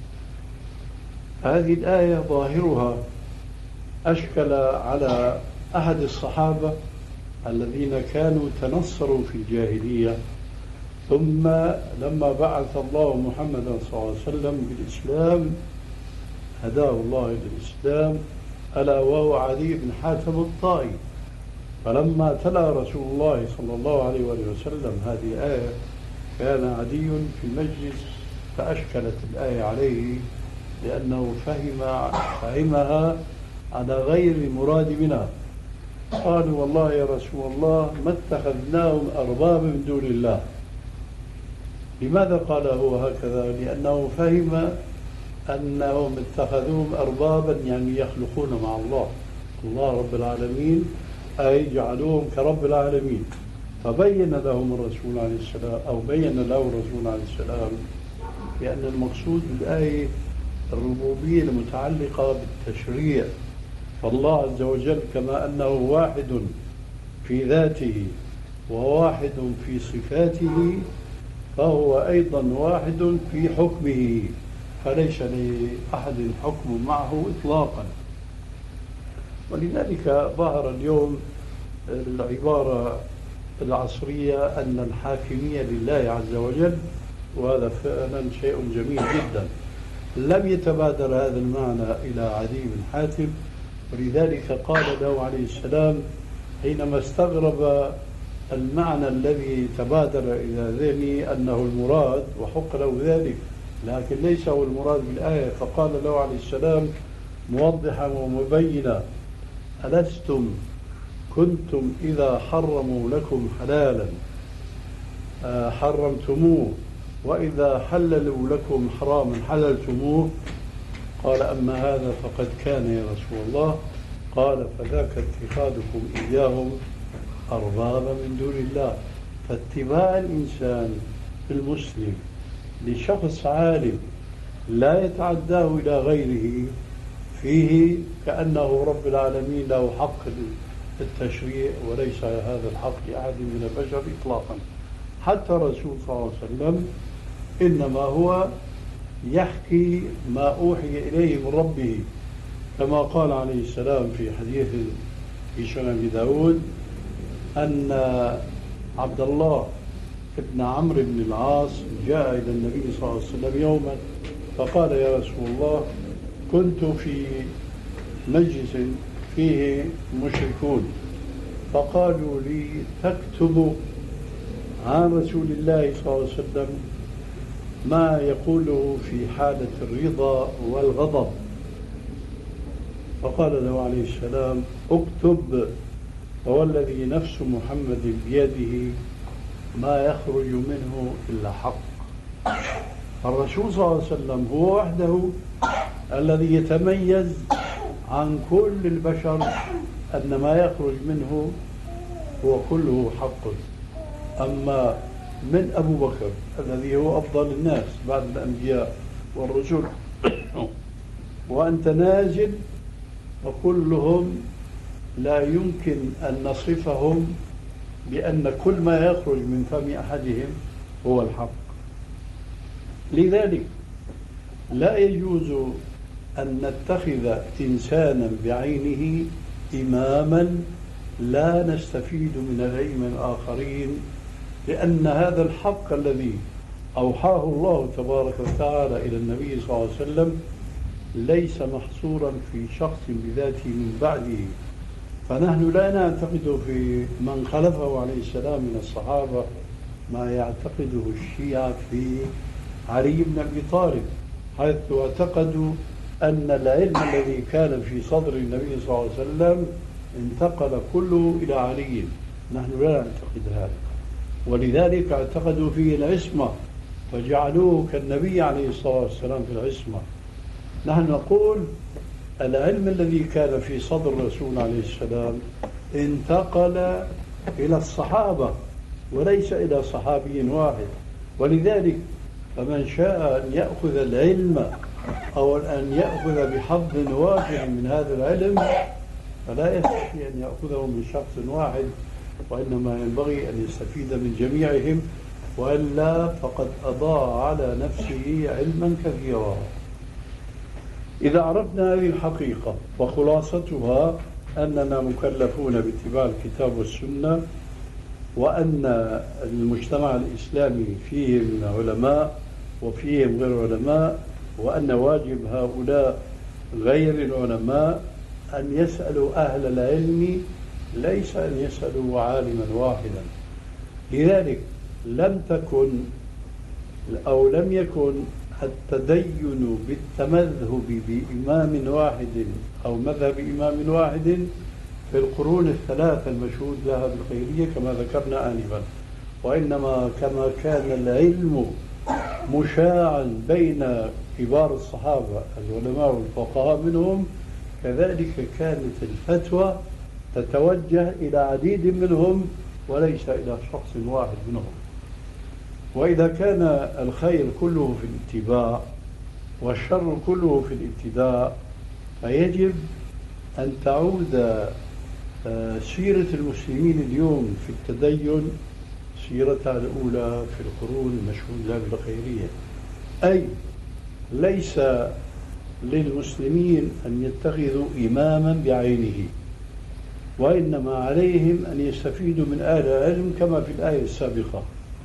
هذه الآية ظاهرها أشكل على أحد الصحابة الذين كانوا تنصروا في الجاهلية، ثم لما بعث الله محمدا صلى الله عليه وسلم بالإسلام هداه الله إلى الإسلام، ألا وهو عدي بن حاتم الطائي. فلما تلا رسول الله صلى الله عليه وسلم هذه الآية كان عدي في المجلس فأشكلت الآية عليه لأنه فهمها على غير المراد منها. قالوا: والله يا رسول الله ما اتخذناهم أربابا من دون الله. لماذا قال هو هكذا؟ لأنه فهم أنهم اتخذوهم أربابا يعني يخلقون مع الله رب العالمين، أي جعلوهم كرب العالمين. فبين لهم الرسول عليه السلام أو بين له الرسول عليه السلام بأن المقصود بالآية الربوبية المتعلقة بالتشريع، فالله عز وجل كما أنه واحد في ذاته وواحد في صفاته فهو أيضا واحد في حكمه، فليس لأحد حكم معه إطلاقا. ولذلك ظهر اليوم العبارة العصرية أن الحاكمية لله عز وجل، وهذا فعلا شيء جميل جدا. لم يتبادر هذا المعنى إلى عدي بن حاتم، ولذلك قال له عليه السلام حينما استغرب المعنى الذي تبادر إلى ذهني أنه المراد وحق له ذلك، لكن ليس هو المراد بالآية. فقال له عليه السلام موضحا ومبينا: ألستم كنتم إذا حرموا لكم حلالا حرمتموه، وإذا حللوا لكم حراما حللتموه؟ قال: أما هذا فقد كان يا رسول الله. قال: فذاك اتخاذكم إياهم أربابا من دون الله. فاتباع الإنسان المسلم لشخص عالم لا يتعداه إلى غيره فيه كأنه رب العالمين له حق التشريع، وليس هذا الحق لأحد من البشر إطلاقا. حتى الرسول صلى الله عليه وسلم إنما هو يحكي ما أوحي إليه من ربه، كما قال عليه السلام في حديث في سنن أبي داود أن عبد الله بن عمرو بن العاص جاء إلى النبي صلى الله عليه وسلم يوما فقال: يا رسول الله، كنت في مجلس فيه مشركون، فقالوا لي: تكتب عن رسول الله صلى الله عليه وسلم ما يقوله في حالة الرضا والغضب. فقال له عليه السلام: اكتب، فوالذي نفس محمد بيده ما يخرج منه إلا حق. الرسول صلى الله عليه وسلم هو وحده الذي يتميز عن كل البشر أن ما يخرج منه هو كله حق. أما من أبو بكر الذي هو أفضل الناس بعد الأنبياء والرسل وأنت نازل، وكلهم لا يمكن أن نصفهم بأن كل ما يخرج من فم أحدهم هو الحق. لذلك لا يجوز أن نتخذ إنسانا بعينه إماما لا نستفيد من الأئمة الآخرين، لأن هذا الحق الذي أوحاه الله تبارك وتعالى إلى النبي صلى الله عليه وسلم ليس محصورا في شخص بذاته من بعده. فنحن لا نعتقد في من خلفه عليه السلام من الصحابة ما يعتقده الشيعة في علي بن أبي طالب، حيث اعتقدوا أن العلم الذي كان في صدر النبي صلى الله عليه وسلم انتقل كله إلى علي. نحن لا نعتقد هذا، ولذلك اعتقدوا فيه العصمة فجعلوه كالنبي عليه الصلاة والسلام في العصمة. نحن نقول العلم الذي كان في صدر الرسول عليه السلام انتقل إلى الصحابة وليس إلى صحابي واحد. ولذلك فمن شاء أن يأخذ العلم أو أن يأخذ بحظ وافر من هذا العلم فلا يستطيع أن يأخذه من شخص واحد، وإنما ينبغي أن يستفيد من جميعهم، وإلا فقد أضاع على نفسه علما كثيرا. إذا عرفنا هذه الحقيقة وخلاصتها أننا مكلفون باتباع الكتاب والسنة، وأن المجتمع الإسلامي فيهم علماء وفيهم غير علماء، وأن واجب هؤلاء غير العلماء أن يسألوا أهل العلم ليس أن يسألوا عالما واحدا. لذلك لم يكن التدين بالتمذهب بإمام واحد أو مذهب إمام واحد في القرون الثلاثة المشهود لها بالخيرية كما ذكرنا آنفا، وإنما كما كان العلم مشاعا بين كبار الصحابة العلماء والفقهاء منهم، كذلك كانت الفتوى تتوجه إلى عديد منهم وليس إلى شخص واحد منهم. وإذا كان الخير كله في الاتباع والشر كله في الابتداء، فيجب أن تعود سيرة المسلمين اليوم في التدين سيرتها الأولى في القرون المشهود لها بالخيرية. أي ليس للمسلمين أن يتخذوا إماما بعينه، وإنما عليهم أن يستفيدوا من أهل العلم كما في الآية السابقة.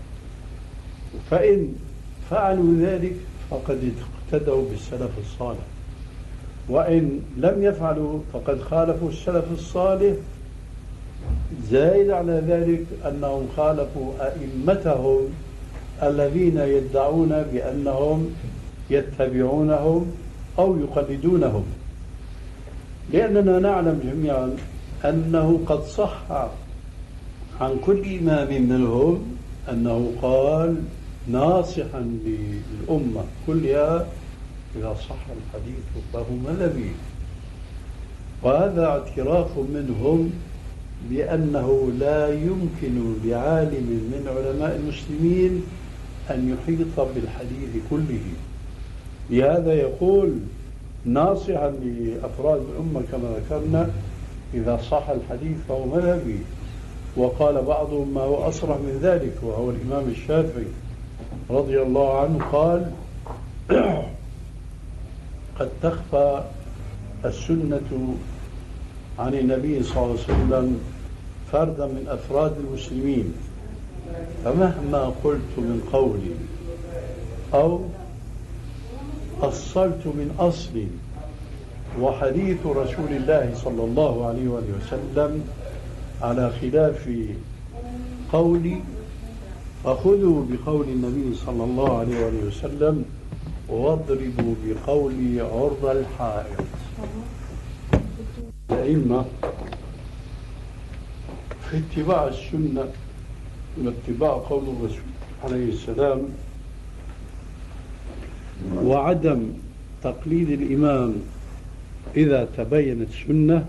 فإن فعلوا ذلك فقد اقتدوا بالسلف الصالح، وإن لم يفعلوا فقد خالفوا السلف الصالح زائد على ذلك أنهم خالفوا أئمتهم الذين يدعون بأنهم يتبعونهم أو يقلدونهم، لأننا نعلم جميعا أنه قد صح عن كل إمام منهم أنه قال ناصحا للأمة كلها إذا صح الحديث فهو مذهبي. وهذا اعتراف منهم بأنه لا يمكن لعالم من علماء المسلمين أن يحيط بالحديث كله، لهذا يقول ناصحا لأفراد الأمة كما ذكرنا إذا صح الحديث فهو مذهبي. وقال بعضهم ما هو أصرح من ذلك، وهو الإمام الشافعي رضي الله عنه قال قد تخفى السنة عن النبي صلى الله عليه وسلم فردا من أفراد المسلمين، فمهما قلت من قولي أو أصلت من أصل وحديث رسول الله صلى الله عليه وسلم على خلاف قولي فخذوا بقول النبي صلى الله عليه وسلم واضربوا بقولي عرض الحائط. الأئمة في اتباع السنة واتباع قول الرسول عليه السلام وعدم تقليد الإمام إذا تبينت سنة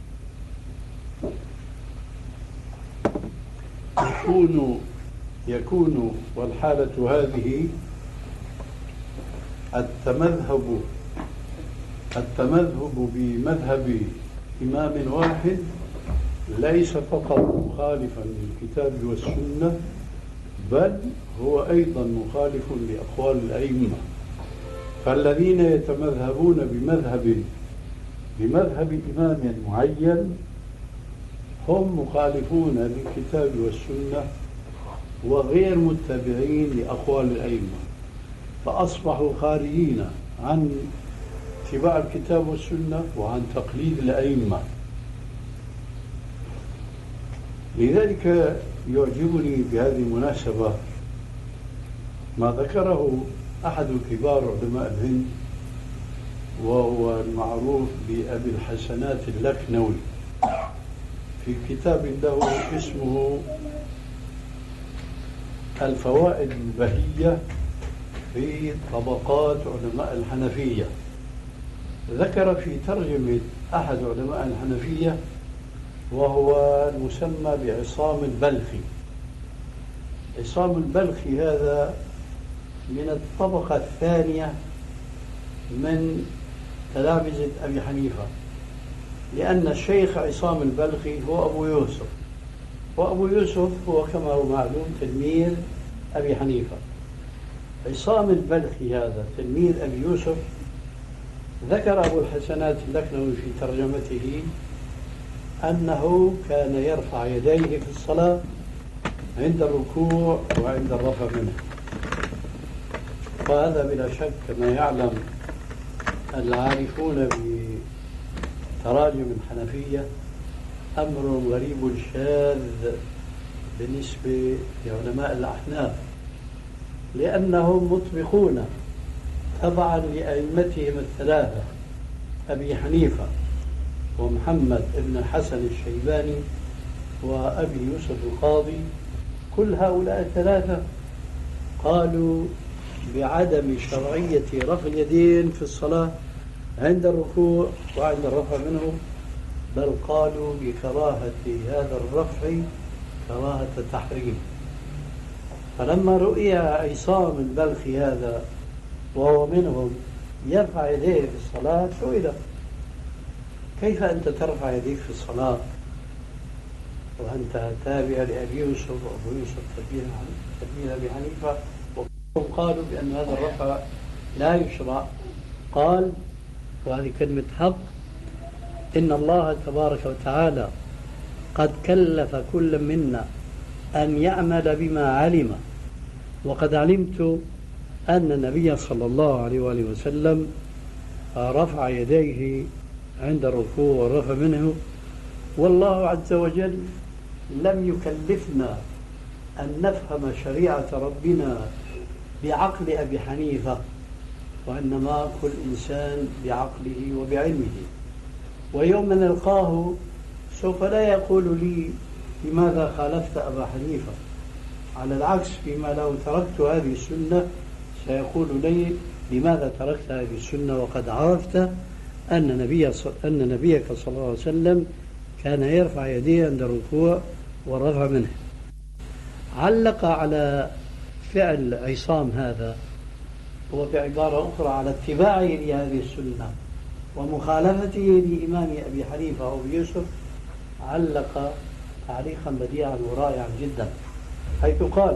يكون والحالة هذه التمذهب بمذهب إمام واحد ليس فقط مخالفا للكتاب والسنة، بل هو أيضا مخالف لأقوال الأئمة. فالذين يتمذهبون بمذهب إمام معين هم مخالفون للكتاب والسنة وغير متبعين لأقوال الأئمة، فأصبحوا خارجين عن اتباع الكتاب والسنة وعن تقليد الأئمة. لذلك يعجبني بهذه المناسبة ما ذكره أحد كبار علماء الهند، وهو المعروف بأبي الحسنات اللكنوي، في كتاب له اسمه الفوائد البهية في طبقات علماء الحنفية. ذكر في ترجمة أحد علماء الحنفية وهو المسمى بعصام البلخي. عصام البلخي هذا من الطبقة الثانية من تلامذة أبي حنيفة، لأن الشيخ عصام البلخي هو أبو يوسف، وأبو يوسف هو كما هو معلوم تلميذ أبي حنيفة. عصام البلخي هذا تلميذ أبي يوسف ذكر أبو الحسنات اللكنوي في ترجمته أنه كان يرفع يديه في الصلاة عند الركوع وعند الرفع منه. وهذا بلا شك كما يعلم العارفون بتراجم الحنفية أمر غريب شاذ بالنسبة لعلماء الأحناف، لأنهم مطبقون تبعا لأئمتهم الثلاثة أبي حنيفة ومحمد بن حسن الشيباني وأبي يوسف القاضي. كل هؤلاء الثلاثة قالوا بعدم شرعية رفع اليدين في الصلاة عند الركوع وعند الرفع منه، بل قالوا بكراهة هذا الرفع كراهة تحريم. فلما رؤي عصام البلخي هذا وهو منهم يرفع يديه في الصلاة سئل: كيف أنت ترفع يديك في الصلاة وأنت تابع لأبي يوسف وأبو يوسف تلميذ أبي حنيفة؟ وقالوا بأن هذا الرفع لا يشرع. قال، وهذه كلمة حق: إن الله تبارك وتعالى قد كلف كل منا أن يعمل بما علم، وقد علمت أن النبي صلى الله عليه وآله وسلم رفع يديه عند الركوع والرفع منه، والله عز وجل لم يكلفنا أن نفهم شريعة ربنا بعقل أبي حنيفة، وإنما كل إنسان بعقله وبعلمه. ويوم نلقاه سوف لا يقول لي لماذا خالفت أبا حنيفة، على العكس فيما لو تركت هذه السنة سيقول لي لماذا تركت هذه السنة وقد عرفت أن نبيك صلى الله عليه وسلم كان يرفع يديه عند الركوع والرفع منه. علق على فعل عصام هذا وبعبارة أخرى على اتباعه لهذه السنة ومخالفته لإمام أبي حنيفة أو يوسف، علق تعليقا بديعا ورائعا جدا، حيث قال: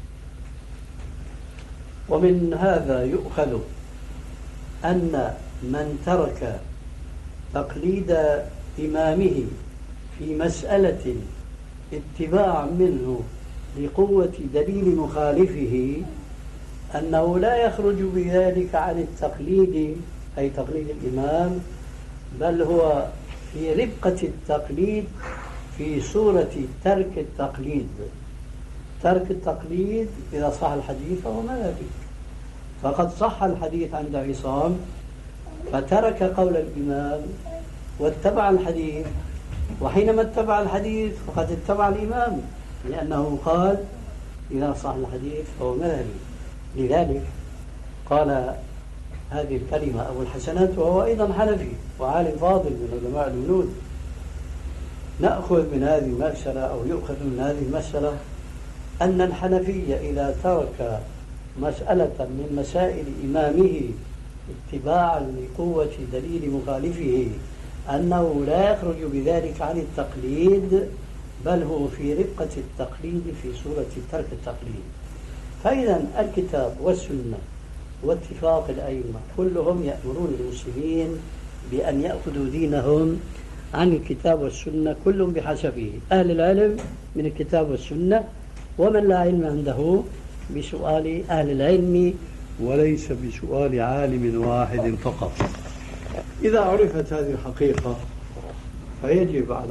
ومن هذا يؤخذ أن من ترك تقليد إمامه في مسألة اتباعا منه لقوة دليل مخالفه أنه لا يخرج بذلك عن التقليد، أي تقليد الإمام، بل هو في ربقة التقليد في صورة ترك التقليد. ترك التقليد إذا صح الحديث فهو مذهبي، فقد صح الحديث عند عصام فترك قول الإمام واتبع الحديث، وحينما اتبع الحديث فقد اتبع الإمام، لأنه قال إذا صح الحديث فهو مذهبي. لذلك قال هذه الكلمة أبو الحسنات، وهو أيضا حنفي وعالم فاضل من علماء الهنود. نأخذ من هذه المسألة أو يؤخذ من هذه المسألة أن الحنفية إذا ترك مسألة من مسائل إمامه اتباعا لقوة دليل مخالفه أنه لا يخرج بذلك عن التقليد، بل هو في رفقة التقليد في صورة ترك التقليد. فإذا الكتاب والسنة واتفاق الأئمة كلهم يأمرون المسلمين بأن يأخذوا دينهم عن الكتاب والسنة، كل بحسبه، أهل العلم من الكتاب والسنة، ومن لا علم عنده بسؤال أهل العلم وليس بسؤال عالم واحد فقط. إذا عرفت هذه الحقيقة فيجب على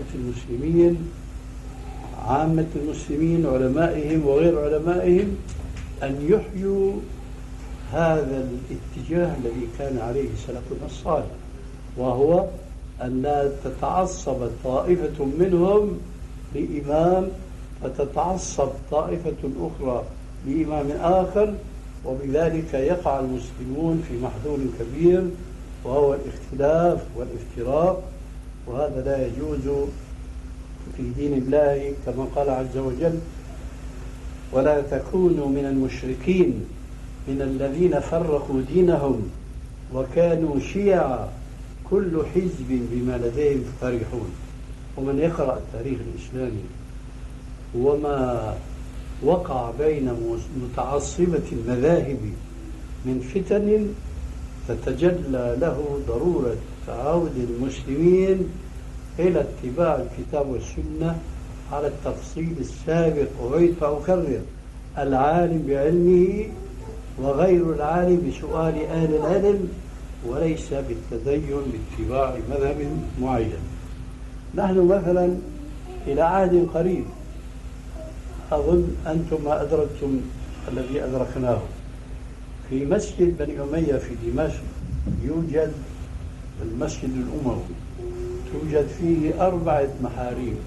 عامة المسلمين علمائهم وغير علمائهم أن يحيوا هذا الاتجاه الذي كان عليه سلفنا الصالح، وهو أن لا تتعصب طائفة منهم لإمام فتتعصب طائفة أخرى لإمام آخر، وبذلك يقع المسلمون في محذور كبير وهو الاختلاف والافتراق، وهذا لا يجوز في دين الله كما قال عز وجل: ولا تكونوا من المشركين من الذين فرقوا دينهم وكانوا شيعا كل حزب بما لديهم فرحون. ومن يقرأ التاريخ الإسلامي وما وقع بين متعصبة المذاهب من فتن تتجلى له ضرورة تعاود المسلمين إلى اتباع الكتاب والسنة على التفصيل السابق. وأعيد فأكرر: العالم بعلمه وغير العالم بسؤال أهل العلم، وليس بالتدين باتباع مذهب معين. نحن مثلا إلى عهد قريب، أظن أنتم ما أدركتم الذي أدركناه، في مسجد بني أمية في دمشق يوجد المسجد الأموي، توجد فيه 4 محاريب.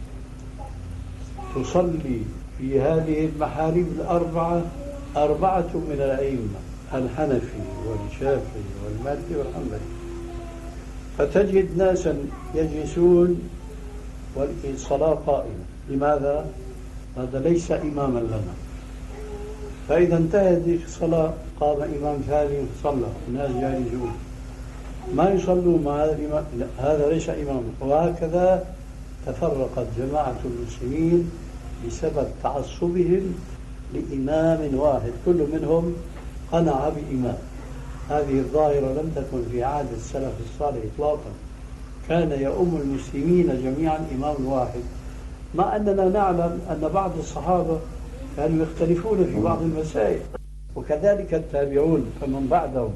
تصلي في هذه المحاريب 4 من الأئمة: الحنفي والشافعي والمالكي والحنبلي. فتجد ناسا يجلسون والصلاة قائمة. لماذا؟ هذا ليس إماما لنا. فإذا انتهت الصلاة قام إمام ثاني صلى، الناس جالسون ما يصلوا مع هذا الإمام، لا هذا ليس إماما. وهكذا تفرقت جماعة المسلمين بسبب تعصبهم لإمام واحد، كل منهم قنع بإمام. هذه الظاهرة لم تكن في عهد السلف الصالح إطلاقا، كان يؤم المسلمين جميعا إمام واحد، مع أننا نعلم أن بعض الصحابة كانوا يختلفون في بعض المسائل، وكذلك التابعون فمن بعدهم،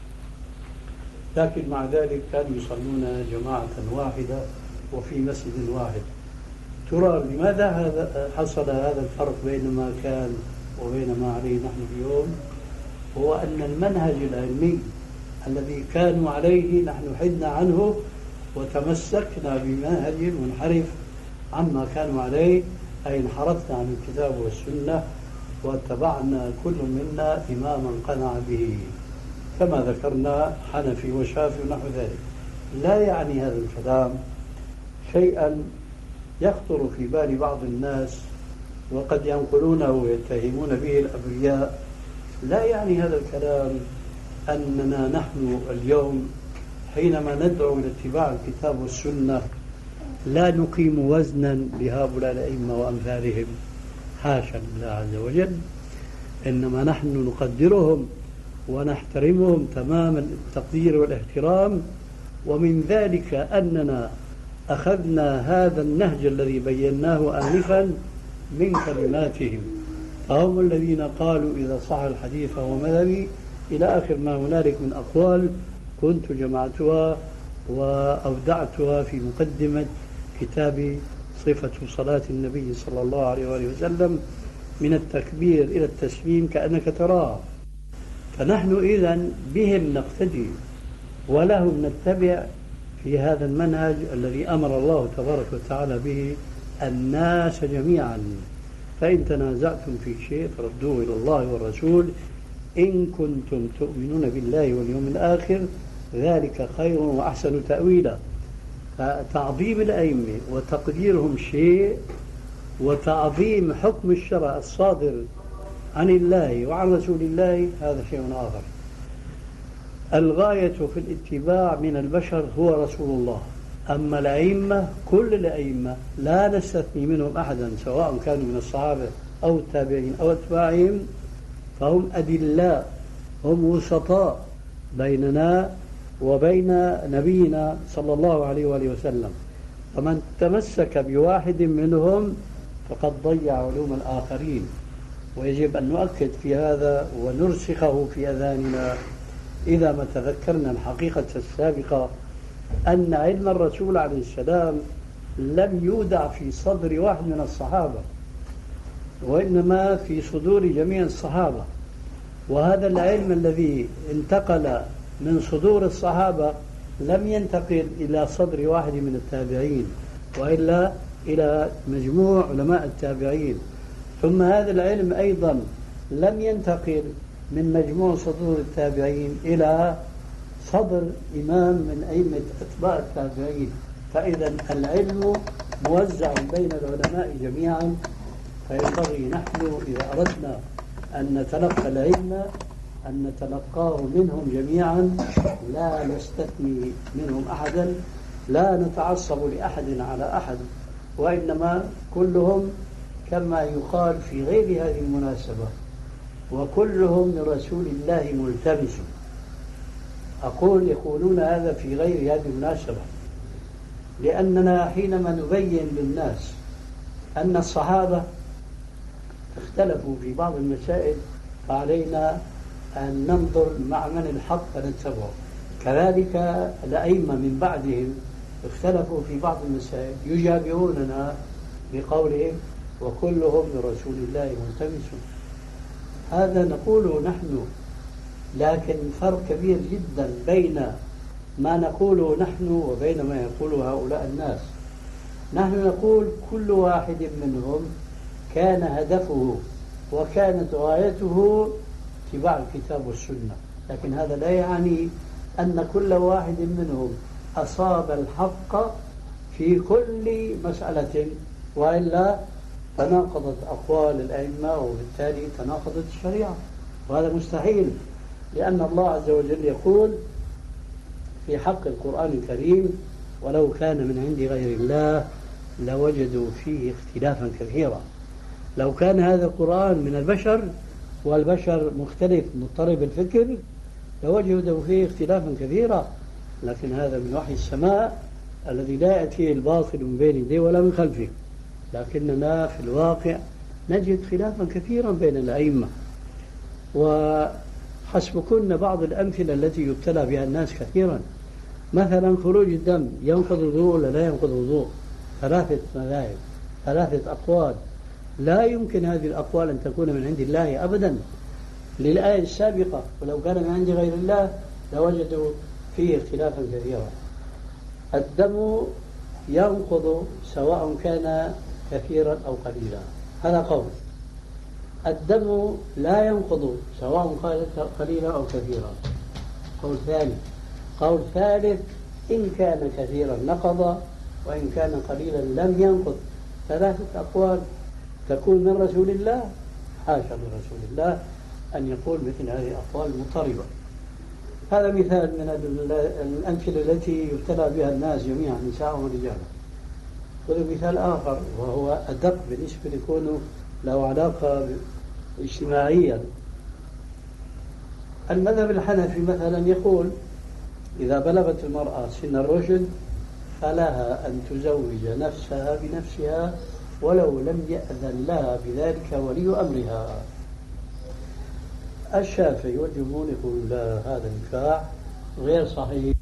لكن مع ذلك كانوا يصلون جماعة واحدة وفي مسجد واحد. ترى لماذا حصل هذا الفرق بين ما كان وبين ما عليه نحن اليوم؟ هو أن المنهج العلمي الذي كانوا عليه نحن حدنا عنه وتمسكنا بمنهج منحرف عما كانوا عليه، أي انحرفنا عن الكتاب والسنة واتبعنا كل منا إماما قنع به، كما ذكرنا حنفي وشافعي ونحو ذلك. لا يعني هذا الكلام شيئا يخطر في بال بعض الناس وقد ينقلونه ويتهمون به الأبرياء. لا يعني هذا الكلام أننا نحن اليوم حينما ندعو إلى اتباع الكتاب والسنة لا نقيم وزنا لهؤلاء الأئمة وأمثالهم، حاشا لله عز وجل، إنما نحن نقدرهم ونحترمهم تمام التقدير والاحترام. ومن ذلك أننا أخذنا هذا النهج الذي بيناه آنفا من كلماتهم، فهم الذين قالوا إذا صح الحديث فهو مذهبي إلى آخر ما هنالك من أقوال كنت جمعتها وأودعتها في مقدمة كتاب صفة صلاة النبي صلى الله عليه وآله وسلم من التكبير إلى التسليم كأنك تراه. فنحن إذن بهم نقتدي ولهم نتبع في هذا المنهج الذي أمر الله تبارك وتعالى به الناس جميعا. فإن تنازعتم في شيء فردوه إلى الله والرسول إن كنتم تؤمنون بالله واليوم الآخر ذلك خير وأحسن تأويلا. فتعظيم الأئمة وتقديرهم شيء، وتعظيم حكم الشرع الصادر عن الله وعن رسول الله هذا شيء آخر. الغاية في الاتباع من البشر هو رسول الله. أما الأئمة كل الأئمة لا نستثني منهم أحدا سواء كانوا من الصحابة أو التابعين أو أتباعهم، فهم أدلاء، هم وسطاء بيننا وبين نبينا صلى الله عليه وآله وسلم. فمن تمسك بواحد منهم فقد ضيع علوم الآخرين. ويجب أن نؤكد في هذا ونرسخه في أذاننا إذا ما تذكرنا الحقيقة السابقة أن علم الرسول عليه السلام لم يودع في صدر واحد من الصحابة، وإنما في صدور جميع الصحابة. وهذا العلم الذي انتقل من صدور الصحابة لم ينتقل إلى صدر واحد من التابعين، وإلا إلى مجموع علماء التابعين. ثم هذا العلم أيضا لم ينتقل من مجموع صدور التابعين إلى صدر إمام من أئمة أتباع التابعين. فإذا العلم موزع بين العلماء جميعا، فينبغي نحن إذا أردنا أن نتلقى العلم أن نتلقاه منهم جميعا، لا نستثني منهم أحدا، لا نتعصب لأحد على أحد، وإنما كلهم كما يقال في غير هذه المناسبة وكلهم من رسول الله ملتمس. يقولون هذا في غير هذه المناسبة لأننا حينما نبين للناس أن الصحابة اختلفوا في بعض المسائل فعلينا أن ننظر مع من الحق فنتبعه. كذلك الأئمة من بعدهم اختلفوا في بعض المسائل يجابهوننا بقولهم وكلهم من رسول الله ملتمس. هذا نقوله نحن، لكن فرق كبير جدا بين ما نقوله نحن وبين ما يقوله هؤلاء الناس. نحن نقول كل واحد منهم كان هدفه وكانت غايته اتباع الكتاب والسنة، لكن هذا لا يعني أن كل واحد منهم أصاب الحق في كل مسألة، وإلا تناقضت أقوال الأئمة وبالتالي تناقضت الشريعة، وهذا مستحيل. لأن الله عز وجل يقول في حق القرآن الكريم ولو كان من عند غير الله لوجدوا فيه اختلافا كثيرا. لو كان هذا القرآن من البشر والبشر مختلف مضطرب الفكر لوجدوا فيه اختلافا كثيرا، لكن هذا من وحي السماء الذي لا يأتيه الباطل من بين يديه ولا من خلفه. لكننا في الواقع نجد خلافا كثيرا بين الأئمة. وحسبكن بعض الأمثلة التي يبتلى بها الناس كثيرا، مثلا خروج الدم ينقض الوضوء ولا لا ينقض الوضوء؟ 3 مذاهب، ثلاثة أقوال، لا يمكن هذه الأقوال أن تكون من عند الله أبدا للآية السابقة، ولو كان من عند غير الله لوجدوا فيه اختلافا كثيرا. الدم ينقض سواء كان كثيرا أو قليلا، هذا قول. الدم لا ينقض سواء كان قليلا أو كثيرا، قول ثاني. قول ثالث: إن كان كثيرا نقض وإن كان قليلا لم ينقض. ثلاثة أقوال تكون من رسول الله؟ حاشا لرسول الله أن يقول مثل هذه الأقوال المضطربة. هذا مثال من الأمثلة التي يبتلى بها الناس جميعا، نساء ورجال. مثال آخر وهو أدق بالنسبة لكونه له علاقة اجتماعيا. المذهب الحنفي مثلا يقول: إذا بلغت المرأة سن الرشد فلها أن تزوج نفسها بنفسها ولو لم يأذن لها بذلك ولي أمرها. الشافعي والجمهور يقول: لا، هذا النكاح غير صحيح.